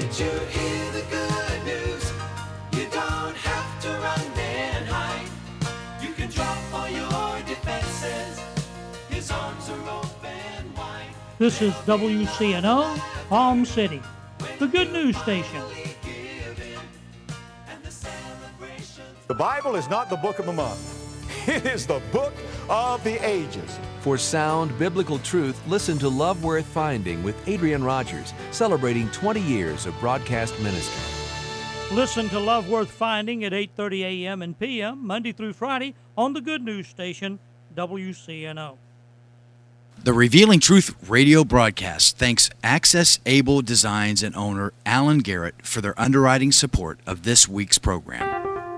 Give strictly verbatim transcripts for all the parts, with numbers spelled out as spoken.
Did you hear the good news? You don't have to run and hide. You can drop all your defenses. His arms are open wide. This is W C N O, Palm City, the Good News Station. The Bible is not the book of the month. It is the book of the ages. For sound biblical truth, listen to Love Worth Finding with Adrian Rogers, celebrating twenty years of broadcast ministry. Listen to Love Worth Finding at eight thirty a.m. and p m, Monday through Friday, on the Good News Station, W C N O. The Revealing Truth radio broadcast thanks Access Able Designs and owner Alan Garrett for their underwriting support of this week's program.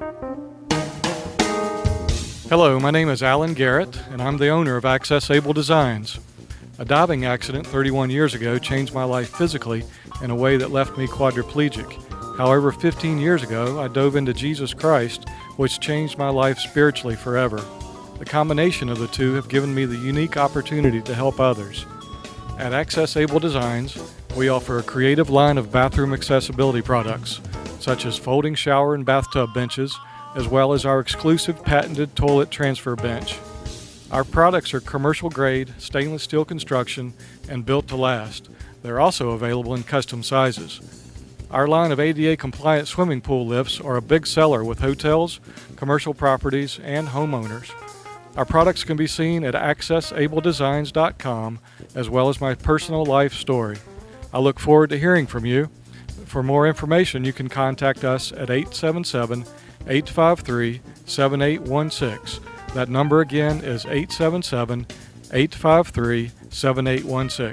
Hello, my name is Alan Garrett, and I'm the owner of Access Able Designs. A diving accident thirty-one years ago changed my life physically in a way that left me quadriplegic. However, fifteen years ago, I dove into Jesus Christ, which changed my life spiritually forever. The combination of the two have given me the unique opportunity to help others. At Access Able Designs, we offer a creative line of bathroom accessibility products, such as folding shower and bathtub benches, as well as our exclusive patented toilet transfer bench. Our products are commercial grade, stainless steel construction, and built to last. They're also available in custom sizes. Our line of A D A compliant swimming pool lifts are a big seller with hotels, commercial properties, and homeowners. Our products can be seen at access able designs dot com, as well as my personal life story. I look forward to hearing from you. For more information, you can contact us at eight seven seven, eight five three, seven eight one six. That number again is eight seven seven, eight five three, seven eight one six.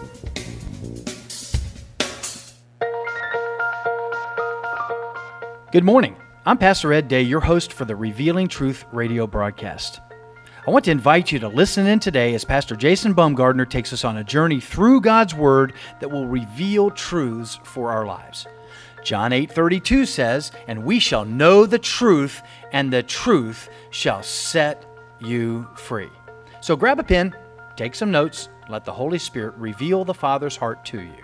Good morning. I'm Pastor Ed Day, your host for the Revealing Truth radio broadcast. I want to invite you to listen in today as Pastor Jason Bumgardner takes us on a journey through God's Word that will reveal truths for our lives. John eight thirty-two says, "And we shall know the truth, and the truth shall set you free." So grab a pen, take some notes, let the Holy Spirit reveal the Father's heart to you.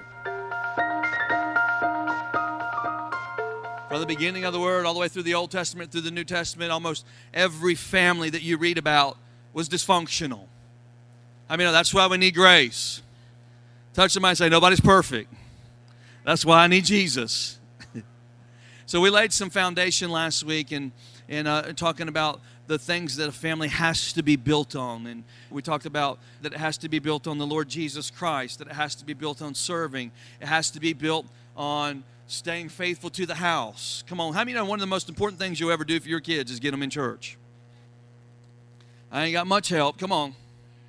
From the beginning of the Word, all the way through the Old Testament, through the New Testament, almost every family that you read about was dysfunctional. I mean, that's why we need grace. Touch somebody and say, nobody's perfect. That's why I need Jesus. So we laid some foundation last week in, in uh, talking about the things that a family has to be built on. And we talked about that it has to be built on the Lord Jesus Christ, that it has to be built on serving. It has to be built on staying faithful to the house. Come on, how many know one of the most important things you'll ever do for your kids is get them in church? I ain't got much help. Come on.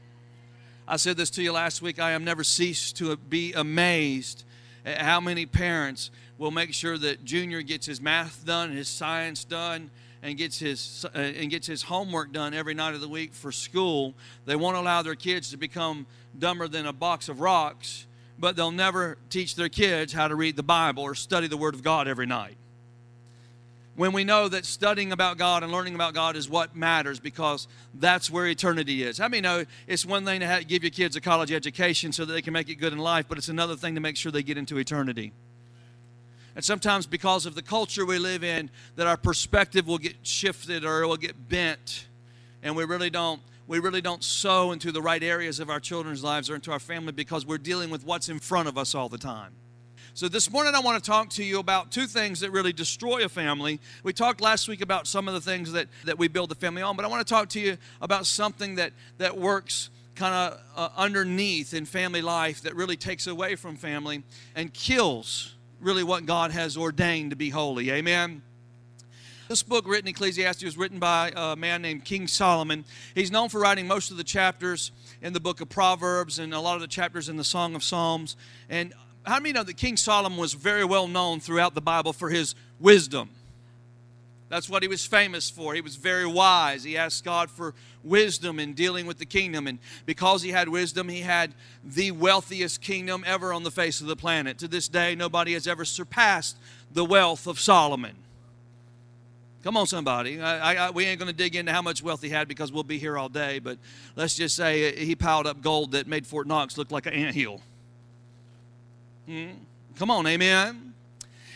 I said this to you last week. I have never ceased to be amazed at how many parents will make sure that Junior gets his math done, his science done, and gets his uh, and gets his homework done every night of the week for school. They won't allow their kids to become dumber than a box of rocks, but they'll never teach their kids how to read the Bible or study the Word of God every night. When we know that studying about God and learning about God is what matters, because that's where eternity is. How many know it's one thing to have, give your kids a college education so that they can make it good in life, but it's another thing to make sure they get into eternity. And sometimes because of the culture we live in, that our perspective will get shifted or it will get bent, and we really don't we really don't sow into the right areas of our children's lives or into our family because we're dealing with what's in front of us all the time. So this morning I want to talk to you about two things that really destroy a family. We talked last week about some of the things that, that we build the family on, but I want to talk to you about something that, that works kind of uh, underneath in family life that really takes away from family and kills really what God has ordained to be holy. Amen? This book, written Ecclesiastes, was written by a man named King Solomon. He's known for writing most of the chapters in the book of Proverbs and a lot of the chapters in the Song of Psalms. And how many know that King Solomon was very well known throughout the Bible for his wisdom? That's what he was famous for. He was very wise. He asked God for wisdom in dealing with the kingdom. And because he had wisdom, he had the wealthiest kingdom ever on the face of the planet. To this day, nobody has ever surpassed the wealth of Solomon. Come on, somebody. I, I, we ain't going to dig into how much wealth he had because we'll be here all day. But let's just say he piled up gold that made Fort Knox look like an anthill. Hmm? Come on, amen.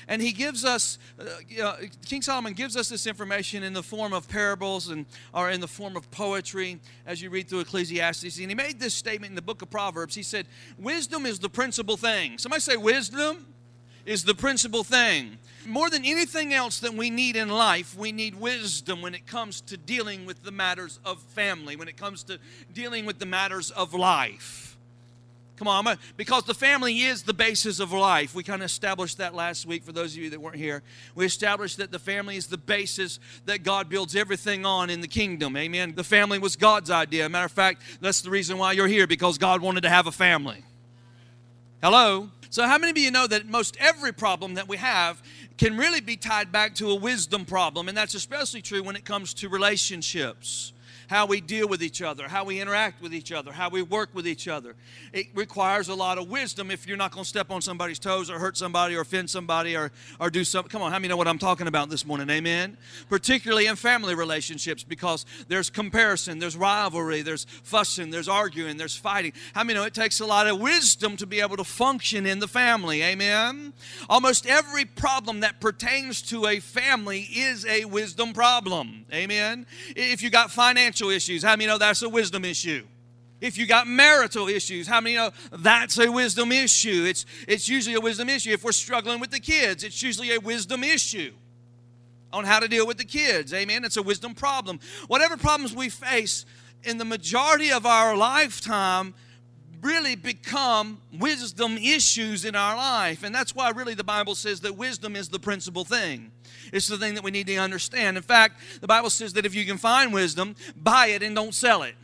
And he gives us, uh, uh, King Solomon gives us this information in the form of parables and or in the form of poetry as you read through Ecclesiastes. And he made this statement in the book of Proverbs. He said, wisdom is the principal thing. Somebody say, wisdom is the principal thing. More than anything else that we need in life, we need wisdom when it comes to dealing with the matters of family, when it comes to dealing with the matters of life. Come on, because the family is the basis of life. We kind of established that last week for those of you that weren't here. We established that the family is the basis that God builds everything on in the kingdom. Amen. The family was God's idea. Matter of fact, that's the reason why you're here, because God wanted to have a family. Hello? So how many of you know that most every problem that we have can really be tied back to a wisdom problem? And that's especially true when it comes to relationships. How we deal with each other, how we interact with each other, how we work with each other. It requires a lot of wisdom if you're not going to step on somebody's toes or hurt somebody or offend somebody or, or do something. Come on, how many know what I'm talking about this morning? Amen? Particularly in family relationships, because there's comparison, there's rivalry, there's fussing, there's arguing, there's fighting. How many know it takes a lot of wisdom to be able to function in the family? Amen? Almost every problem that pertains to a family is a wisdom problem. Amen? If you got financial issues, how many know that's a wisdom issue? If you got marital issues, how many know that's a wisdom issue? It's, it's usually a wisdom issue. If we're struggling with the kids, it's usually a wisdom issue on how to deal with the kids. Amen? It's a wisdom problem. Whatever problems we face in the majority of our lifetime really become wisdom issues in our life. And that's why really the Bible says that wisdom is the principal thing. It's the thing that we need to understand. In fact, the Bible says that if you can find wisdom, buy it and don't sell it.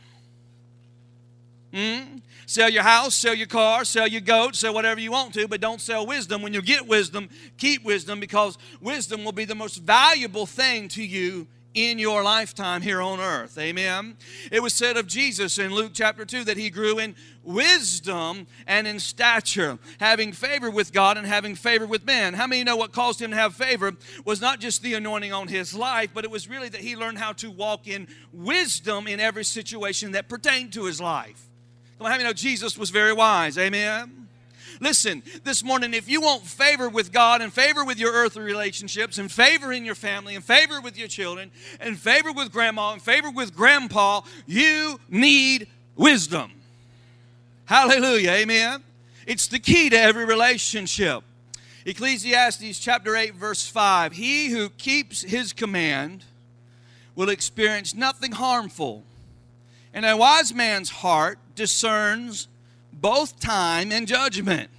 Hmm? Sell your house, sell your car, sell your goat, sell whatever you want to, but don't sell wisdom. When you get wisdom, keep wisdom, because wisdom will be the most valuable thing to you in your lifetime here on earth. Amen. It was said of Jesus in Luke chapter two that he grew in wisdom and in stature, having favor with God and having favor with men. How many know what caused him to have favor was not just the anointing on his life, but it was really that he learned how to walk in wisdom in every situation that pertained to his life. Come on, how many know Jesus was very wise? Amen. Listen, this morning, if you want favor with God and favor with your earthly relationships and favor in your family and favor with your children and favor with grandma and favor with grandpa, you need wisdom. Hallelujah, amen. It's the key to every relationship. Ecclesiastes chapter eight, verse five, he who keeps his command will experience nothing harmful, and a wise man's heart discerns both time and judgment.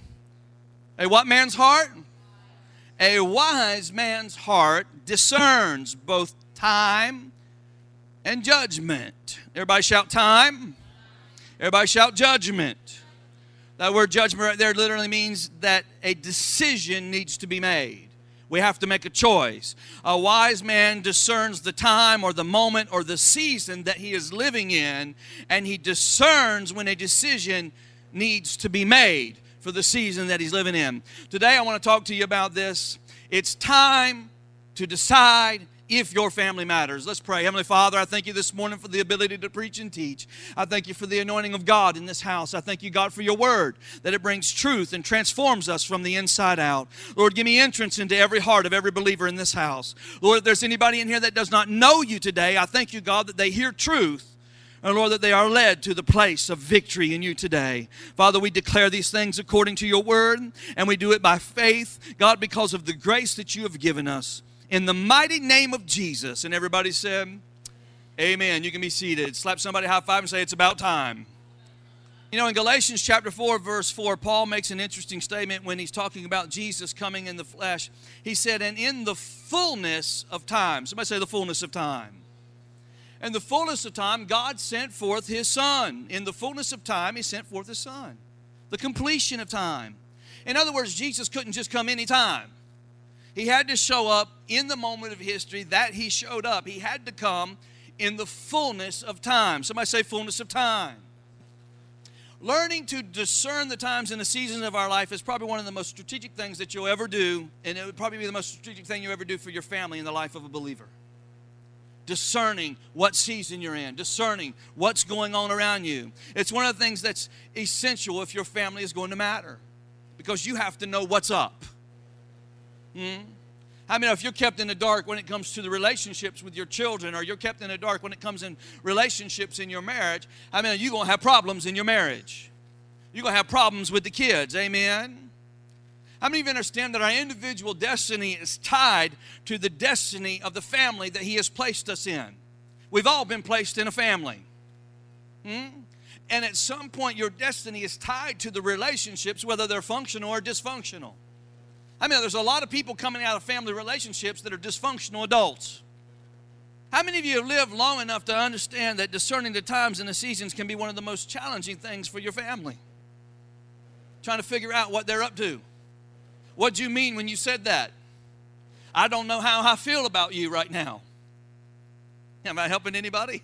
A what man's heart? A wise man's heart discerns both time and judgment. Everybody shout time. Everybody shout judgment. That word judgment right there literally means that a decision needs to be made. We have to make a choice. A wise man discerns the time or the moment or the season that he is living in, and he discerns when a decision needs to be made for the season that he's living in. Today I want to talk to you about this. It's time to decide if your family matters. Let's pray. Heavenly Father, I thank you this morning for the ability to preach and teach. I thank you for the anointing of God in this house. I thank you, God, for your word, that it brings truth and transforms us from the inside out. Lord, give me entrance into every heart of every believer in this house. Lord, if there's anybody in here that does not know you today, I thank you, God, that they hear truth. And Lord, that they are led to the place of victory in you today. Father, we declare these things according to your word, and we do it by faith, God, because of the grace that you have given us. In the mighty name of Jesus. And everybody said, amen. You can be seated. Slap somebody high five and say, it's about time. You know, in Galatians chapter four, verse four, Paul makes an interesting statement when he's talking about Jesus coming in the flesh. He said, and in the fullness of time. Somebody say the fullness of time. In the fullness of time, God sent forth his Son. In the fullness of time, he sent forth his Son. The completion of time. In other words, Jesus couldn't just come anytime. He had to show up in the moment of history that he showed up. He had to come in the fullness of time. Somebody say fullness of time. Learning to discern the times and the seasons of our life is probably one of the most strategic things that you'll ever do, and it would probably be the most strategic thing you ever do for your family in the life of a believer. Discerning what season you're in, discerning what's going on around you. It's one of the things that's essential if your family is going to matter, because you have to know what's up. Hmm? I mean, if you're kept in the dark when it comes to the relationships with your children, or you're kept in the dark when it comes in relationships in your marriage, I mean, you're going to have problems in your marriage. You're going to have problems with the kids. Amen? How many of you understand that our individual destiny is tied to the destiny of the family that He has placed us in? We've all been placed in a family. Hmm? And at some point, your destiny is tied to the relationships, whether they're functional or dysfunctional. I mean, there's a lot of people coming out of family relationships that are dysfunctional adults. How many of you have lived long enough to understand that discerning the times and the seasons can be one of the most challenging things for your family? Trying to figure out what they're up to. What do you mean when you said that? I don't know how I feel about you right now. Am I helping anybody?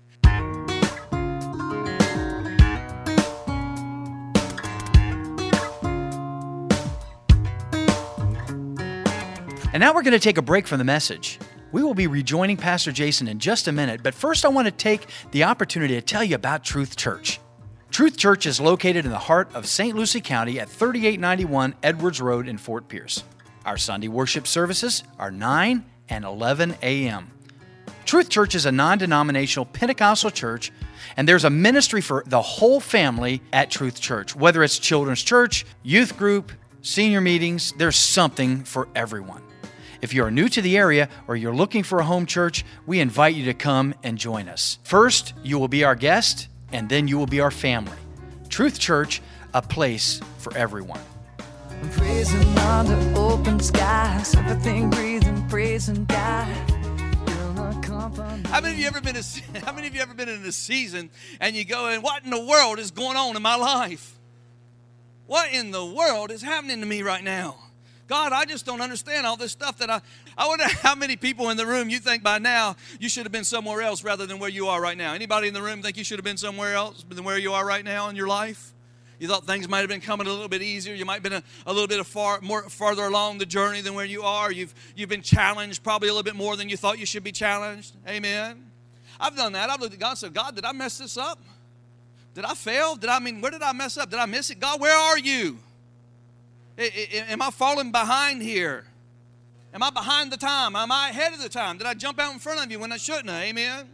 And now we're going to take a break from the message. We will be rejoining Pastor Jason in just a minute, but first I want to take the opportunity to tell you about Truth Church. Truth Church is located in the heart of Saint Lucie County at thirty-eight ninety-one Edwards Road in Fort Pierce. Our Sunday worship services are nine and eleven a.m. Truth Church is a non-denominational Pentecostal church, and there's a ministry for the whole family at Truth Church. Whether it's children's church, youth group, senior meetings, there's something for everyone. If you are new to the area or you're looking for a home church, we invite you to come and join us. First, you will be our guest, and then you will be our family. Truth Church, a place for everyone. I'm praising under open skies, everything breathing, praising God. How many of you ever been? A, how many of you ever been in a season and you go, and what in the world is going on in my life? What in the world is happening to me right now? God, I just don't understand all this stuff that I, I wonder how many people in the room you think by now you should have been somewhere else rather than where you are right now. Anybody in the room think you should have been somewhere else than where you are right now in your life? You thought things might have been coming a little bit easier. You might have been a, a little bit of far, more farther along the journey than where you are. You've, you've been challenged probably a little bit more than you thought you should be challenged. Amen. I've done that. I've looked at God and said, God, did I mess this up? Did I fail? Did I I mean, where did I mess up? Did I miss it? God, where are you? Am I falling behind here? Am I behind the time? Am I ahead of the time? Did I jump out in front of you when I shouldn't have? Amen?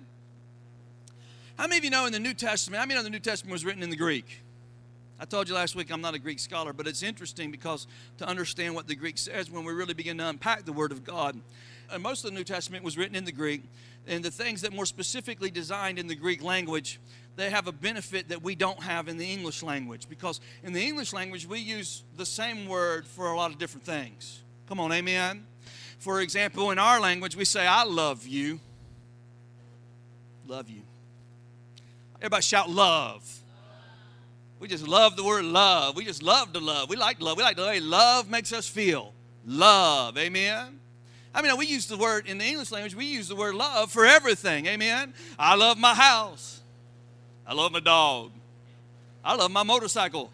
How many of you know in the New Testament, how many know the New Testament was written in the Greek? I told you last week I'm not a Greek scholar, but it's interesting because to understand what the Greek says when we really begin to unpack the Word of God. And most of the New Testament was written in the Greek, and the things that more specifically designed in the Greek language, they have a benefit that we don't have in the English language, because in the English language we use the same word for a lot of different things. Come on, amen? For example, in our language we say, I love you. Love you. Everybody shout love. We just love the word love. We just love to love. We like love. We like the way love makes us feel. Love, amen? I mean, we use the word, in the English language, we use the word love for everything, amen? I love my house. I love my dog. I love my motorcycle.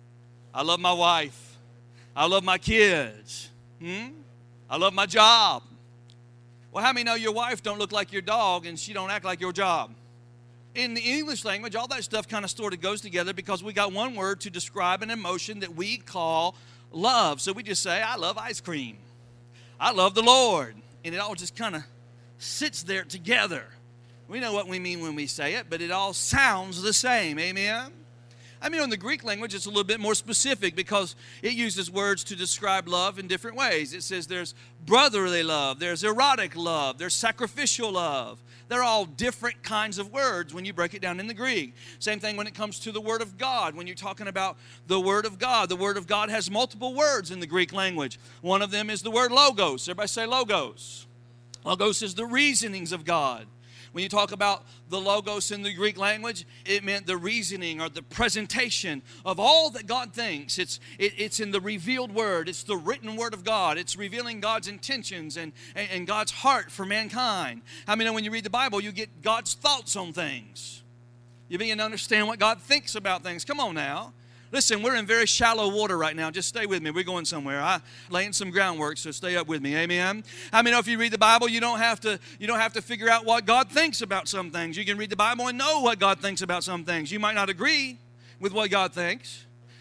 I love my wife. I love my kids. Hmm? I love my job. Well, how many know your wife don't look like your dog and she don't act like your job? In the English language, all that stuff kind of sort of goes together because we got one word to describe an emotion that we call love. So we just say, I love ice cream. I love the Lord. And it all just kind of sits there together. We know what we mean when we say it, but it all sounds the same. Amen? I mean, in the Greek language, it's a little bit more specific because it uses words to describe love in different ways. It says there's brotherly love, there's erotic love, there's sacrificial love. They're all different kinds of words when you break it down in the Greek. Same thing when it comes to the Word of God. When you're talking about the Word of God, the Word of God has multiple words in the Greek language. One of them is the word logos. Everybody say logos. Logos is the reasonings of God. When you talk about the logos in the Greek language, it meant the reasoning or the presentation of all that God thinks. It's, it, it's in the revealed word. It's the written word of God. It's revealing God's intentions and, and, and God's heart for mankind. I mean, when you read the Bible, you get God's thoughts on things. You begin to understand what God thinks about things. Come on now. Listen, we're in very shallow water right now. Just stay with me. We're going somewhere. I'm laying some groundwork, so stay up with me. Amen. I mean, if you read the Bible, you don't have to you don't have to figure out what God thinks about some things. You can read the Bible and know what God thinks about some things. You might not agree with what God thinks.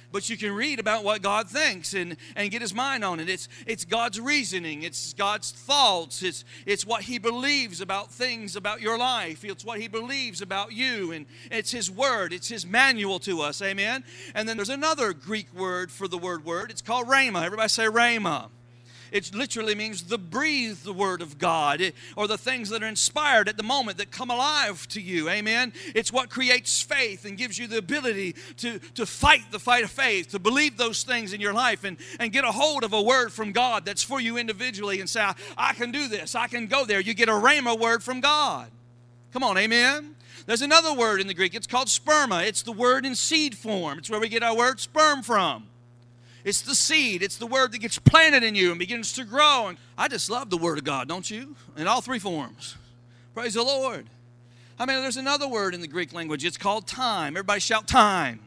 But you can read about what God thinks and, and get his mind on it. It's, it's God's reasoning. It's God's thoughts. It's, it's what he believes about things about your life. It's what he believes about you. And it's his word. It's his manual to us. Amen? And then there's another Greek word for the word word. It's called rhema. Everybody say rhema. It literally means the breathed word of God, it, or the things that are inspired at the moment that come alive to you. Amen? It's what creates faith and gives you the ability to, to fight the fight of faith, to believe those things in your life and, and get a hold of a word from God that's for you individually and say, I, I can do this, I can go there. You get a rhema word from God. Come on, amen? There's another word in the Greek. It's called sperma. It's the word in seed form. It's where we get our word sperm from. It's the seed. It's the word that gets planted in you and begins to grow. And I just love the word of God, don't you? In all three forms. Praise the Lord. I mean, there's another word in the Greek language. It's called time. Everybody shout time.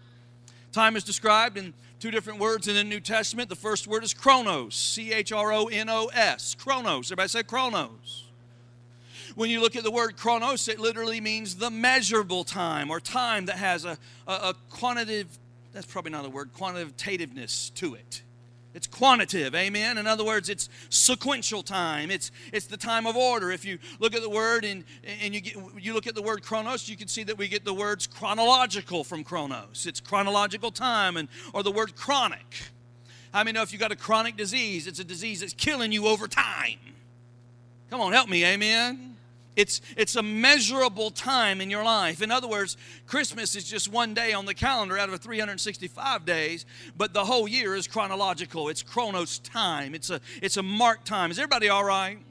Time is described in two different words in the New Testament. The first word is chronos, C H R O N O S. Chronos. Everybody say chronos. When you look at the word chronos, it literally means the measurable time, or time that has a, a, a quantitative, that's probably not a word, quantitativeness to it. It's quantitative, amen? In other words, it's sequential time. It's it's the time of order. If you look at the word and, and you, get, you look at the word chronos, you can see that we get the words chronological from chronos. It's chronological time, and or the word chronic. How many know if you got a chronic disease, it's a disease that's killing you over time? Come on, help me, amen? It's, it's a measurable time in your life. In other words, Christmas is just one day on the calendar out of three hundred sixty-five days, but the whole year is chronological. It's chronos time. It's a, it's a marked time. Is everybody all right?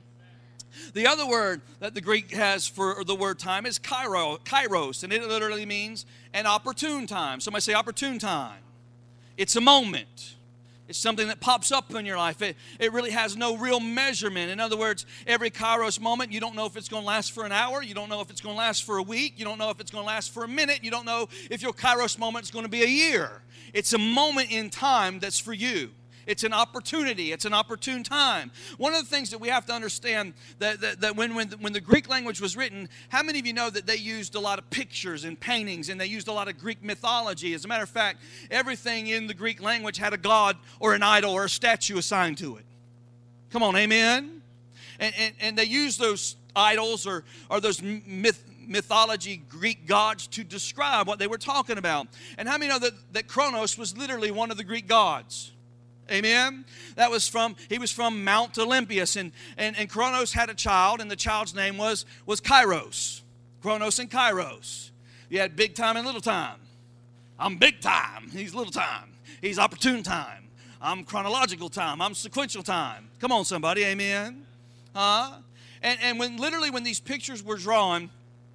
The other word that the Greek has for the word time is kairo, kairos, and it literally means an opportune time. Somebody say opportune time. It's a moment. It's something that pops up in your life. It, it really has no real measurement. In other words, every kairos moment, you don't know if it's going to last for an hour. You don't know if it's going to last for a week. You don't know if it's going to last for a minute. You don't know if your kairos moment is going to be a year. It's a moment in time that's for you. It's an opportunity. It's an opportune time. One of the things that we have to understand that, that, that when, when, when the Greek language was written, how many of you know that they used a lot of pictures and paintings, and they used a lot of Greek mythology? As a matter of fact, everything in the Greek language had a god or an idol or a statue assigned to it. Come on, amen? And, and, and they used those idols or, or those myth, mythology Greek gods to describe what they were talking about. And how many know that, that Kronos was literally one of the Greek gods? Amen. That was from, he was from Mount Olympus, and, and, and Kronos had a child, and the child's name was, was Kairos. Kronos and Kairos. You had big time and little time. I'm big time. He's little time. He's opportune time. I'm chronological time. I'm sequential time. Come on, somebody. Amen. Huh? And, and when literally when these pictures were drawn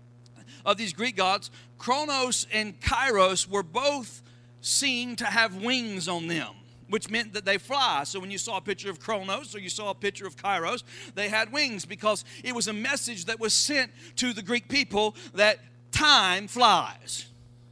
of these Greek gods, Kronos and Kairos were both seen to have wings on them, which meant that they fly. So when you saw a picture of Kronos or you saw a picture of Kairos, they had wings because it was a message that was sent to the Greek people that time flies.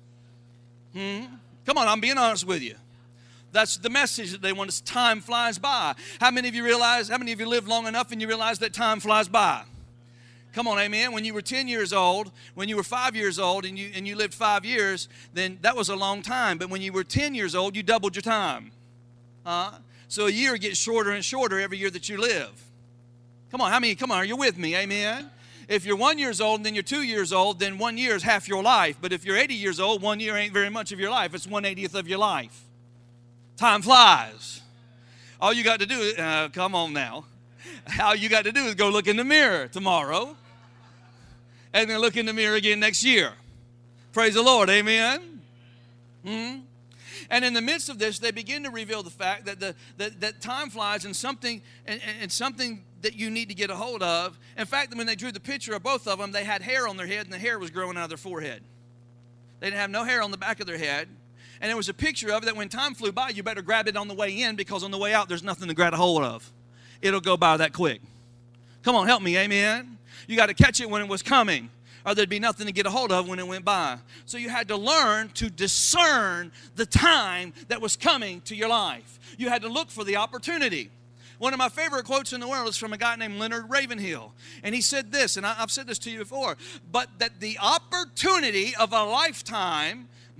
Hmm? Come on, I'm being honest with you. That's the message that they want us. Time flies by. How many of you realize, how many of you lived long enough and you realize that time flies by? Come on, amen. When you were ten years old, when you were five years old and you, and you lived five years, then that was a long time. But when you were ten years old, you doubled your time. Uh, so a year gets shorter and shorter every year that you live. Come on, how many, come on, are you with me? Amen? If you're one years old and then you're two years old, then one year is half your life. But if you're eighty years old, one year ain't very much of your life. It's one eightieth of your life. Time flies. All you got to do is, uh, come on now. All you got to do is go look in the mirror tomorrow and then look in the mirror again next year. Praise the Lord, amen? Hmm? And in the midst of this, they begin to reveal the fact that the that, that time flies, and something and, and something that you need to get a hold of. In fact, when they drew the picture of both of them, they had hair on their head, and the hair was growing out of their forehead. They didn't have no hair on the back of their head. And there was a picture of it that when time flew by, you better grab it on the way in, because on the way out, there's nothing to grab a hold of. It'll go by that quick. Come on, help me, amen? You got to catch it when it was coming, or there'd be nothing to get a hold of when it went by. So you had to learn to discern the time that was coming to your life. You had to look for the opportunity. One of my favorite quotes in the world is from a guy named Leonard Ravenhill. And he said this, and I've said this to you before, but that the opportunity of a lifetime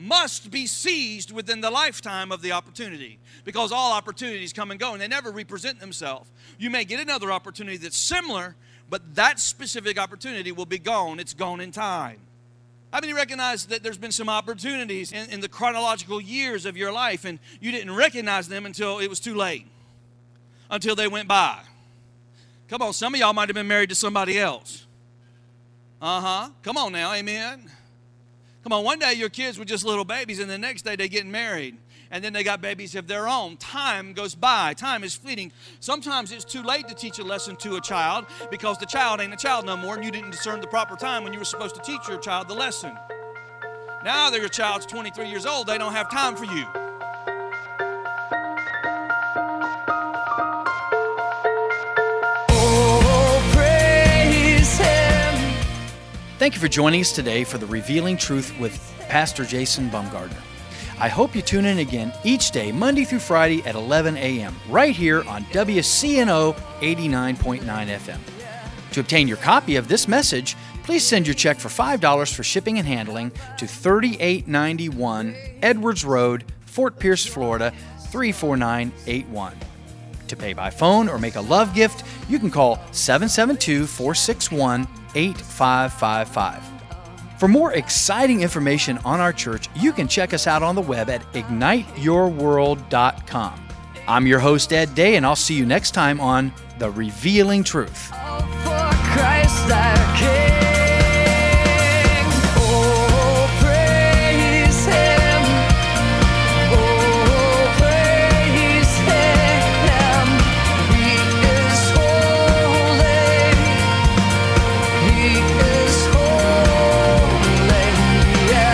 must be seized within the lifetime of the opportunity, because all opportunities come and go and they never represent themselves. You may get another opportunity that's similar, but that specific opportunity will be gone. It's gone in time. How many recognize that there's been some opportunities in, in the chronological years of your life and you didn't recognize them until it was too late, until they went by? Come on, some of y'all might have been married to somebody else. Uh-huh. Come on now, amen. Come on, one day your kids were just little babies and the next day they're getting married. And then they got babies of their own. Time goes by. Time is fleeting. Sometimes it's too late to teach a lesson to a child because the child ain't a child no more and you didn't discern the proper time when you were supposed to teach your child the lesson. Now that your child's twenty-three years old, they don't have time for you. Thank you for joining us today for the Revealing Truth with Pastor Jason Bumgardner. I hope you tune in again each day, Monday through Friday at eleven a.m., right here on W C N O eighty-nine point nine F M. To obtain your copy of this message, please send your check for five dollars for shipping and handling to thirty-eight ninety-one Edwards Road, Fort Pierce, Florida, three four nine eight one. To pay by phone or make a love gift, you can call seven seven two, four six one, eight five five five. For more exciting information on our church, you can check us out on the web at ignite your world dot com. I'm your host, Ed Day, and I'll see you next time on The Revealing Truth. For Christ our King. Oh, praise Him. Oh, praise Him. He is holy. He is holy. Yeah.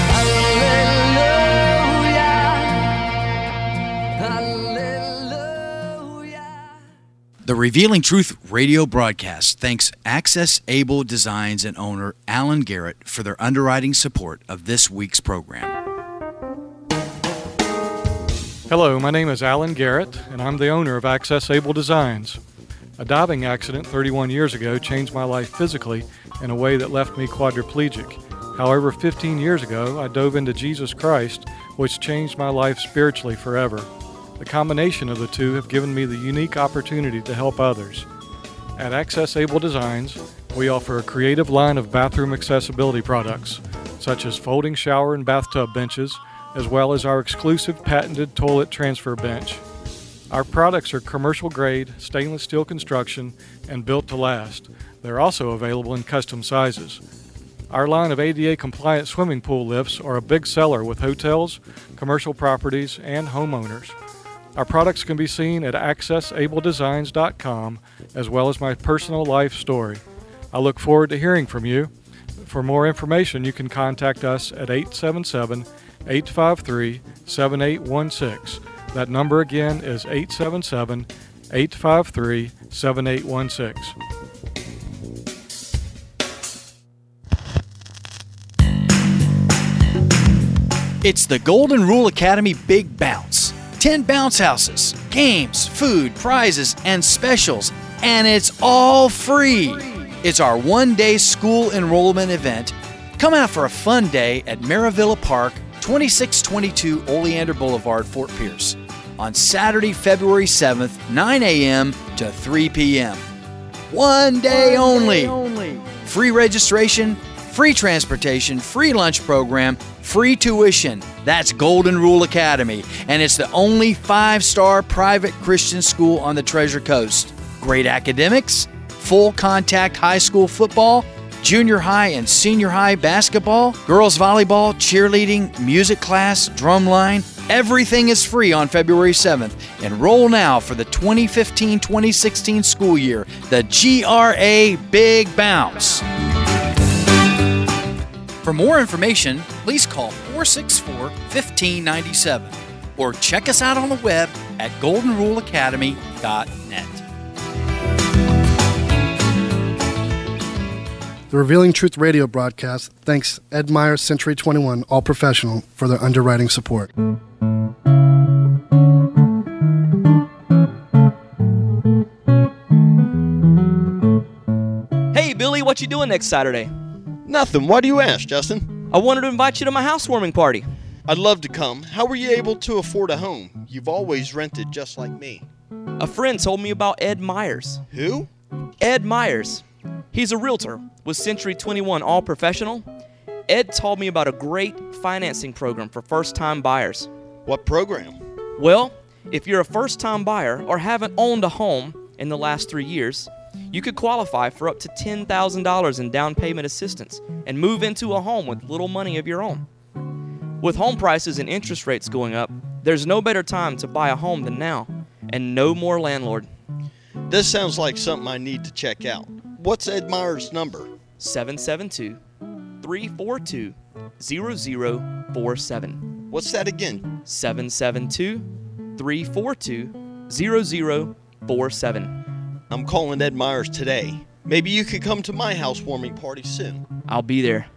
Hallelujah. Hallelujah. The Revealing Truth radio broadcast thanks Access Able Designs and owner Alan Garrett for their underwriting support of this week's program. Hello, my name is Alan Garrett, and I'm the owner of Access Able Designs. A diving accident thirty-one years ago changed my life physically in a way that left me quadriplegic. However, fifteen years ago, I dove into Jesus Christ, which changed my life spiritually forever. The combination of the two have given me the unique opportunity to help others. At Access Able Designs, we offer a creative line of bathroom accessibility products, such as folding shower and bathtub benches, as well as our exclusive patented toilet transfer bench. Our products are commercial-grade, stainless steel construction, and built to last. They're also available in custom sizes. Our line of A D A-compliant swimming pool lifts are a big seller with hotels, commercial properties, and homeowners. Our products can be seen at access able designs dot com, as well as my personal life story. I look forward to hearing from you. For more information, you can contact us at eight seven seven, eight five three, seven eight one six. That number again is eight seven seven, eight five three, seven eight one six. It's the Golden Rule Academy Big Bounce. ten bounce houses, games, food, prizes, and specials, and it's all free. It's our one-day school enrollment event. Come out for a fun day at Maravilla Park, twenty-six twenty-two Oleander Boulevard, Fort Pierce, on Saturday, February seventh, nine a.m. to three p.m. One day only. Free registration, free transportation, free lunch program, free tuition. That's Golden Rule Academy, and it's the only five-star private Christian school on the Treasure Coast. Great academics, full contact high school football, junior high and senior high basketball, girls volleyball, cheerleading, music class, drumline. Everything is free on February seventh. Enroll now for the twenty fifteen twenty sixteen school year, the G R A Big Bounce. For more information, please call four six four, one five nine seven or check us out on the web at golden rule academy dot net. The Revealing Truth radio broadcast thanks Ed Meyer Century twenty-one All Professional for their underwriting support. Hey Billy, what you doing next Saturday? Nothing. Why do you ask, Justin? I wanted to invite you to my housewarming party. I'd love to come. How were you able to afford a home? You've always rented just like me. A friend told me about Ed Myers. Who? Ed Myers. He's a realtor with Century twenty-one All Professional. Ed told me about a great financing program for first-time buyers. What program? Well, if you're a first-time buyer or haven't owned a home in the last three years, you could qualify for up to ten thousand dollars in down payment assistance and move into a home with little money of your own. With home prices and interest rates going up, there's no better time to buy a home than now, and no more landlord. This sounds like something I need to check out. What's Ed Myers' number? seven seven two, three four two, zero zero four seven. What's that again? seven seven two, three four two, zero zero four seven. I'm calling Ed Myers today. Maybe you could come to my housewarming party soon. I'll be there.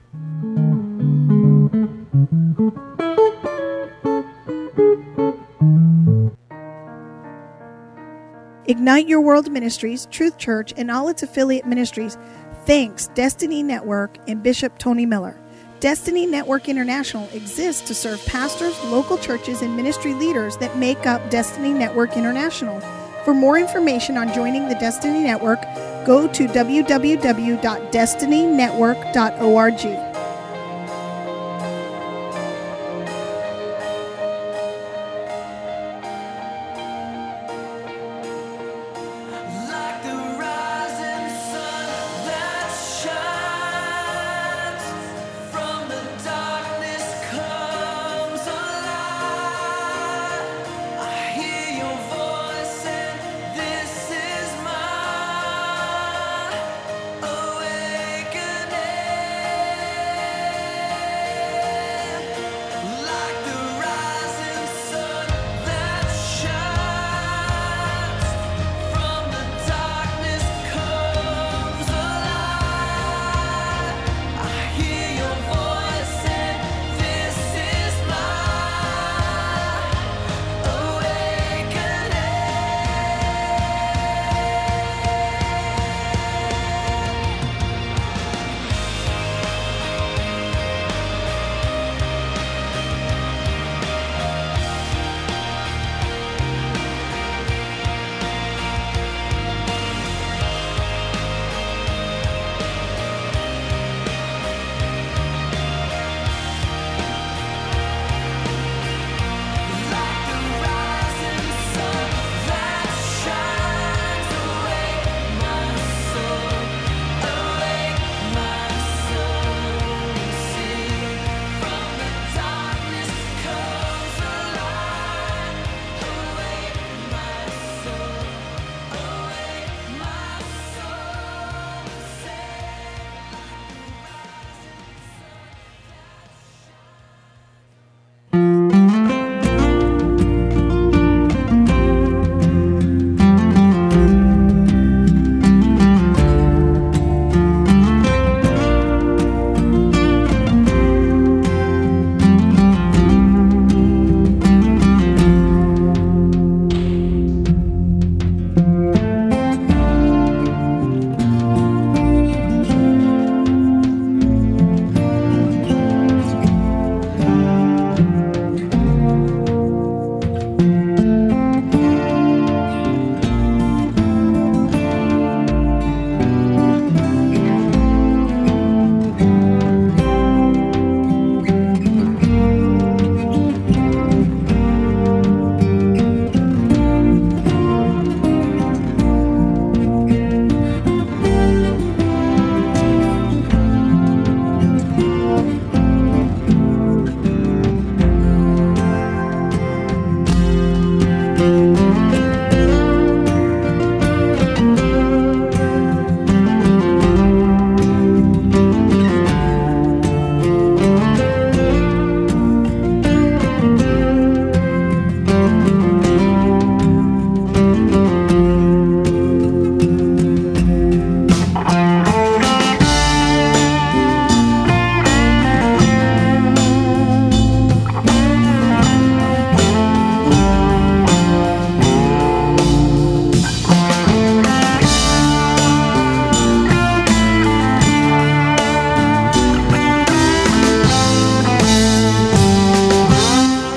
Ignite Your World Ministries, Truth Church, and all its affiliate ministries thanks Destiny Network and Bishop Tony Miller. Destiny Network International exists to serve pastors, local churches, and ministry leaders that make up Destiny Network International. For more information on joining the Destiny Network, go to w w w dot destiny network dot org.